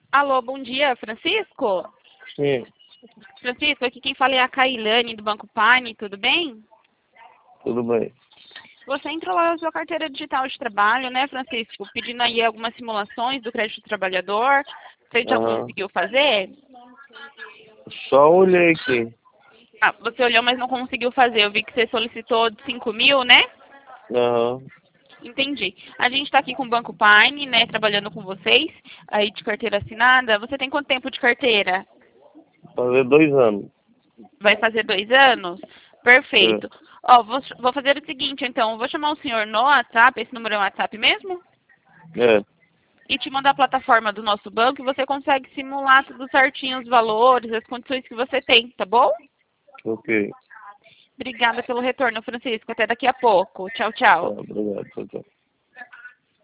Alô, bom dia, Francisco? Sim, Francisco, aqui quem fala é a Kailane do Banco Pane, tudo bem? tudo bem. Você entrou lá na sua carteira digital de trabalho, né, Francisco? Pedindo aí algumas simulações do crédito do trabalhador. Você já Aham. conseguiu fazer? Só olhei aqui. Ah, você olhou, mas não conseguiu fazer. Eu vi que você solicitou de 5 mil, né? Aham. Entendi. A gente está aqui com o Banco Pane, né, trabalhando com vocês, aí de carteira assinada. Você tem quanto tempo de carteira? Fazer 2 anos. Vai fazer 2 anos? É. Perfeito. Ó, vou fazer o seguinte, então. Eu vou chamar o senhor no WhatsApp, esse número é o WhatsApp mesmo? É. E te mandar a plataforma do nosso banco e você consegue simular tudo certinho, os valores, as condições que você tem, tá bom? Ok. Obrigada pelo retorno, Francisco. Até daqui a pouco. Tchau, Tá, tchau. obrigado. Tchau, tchau.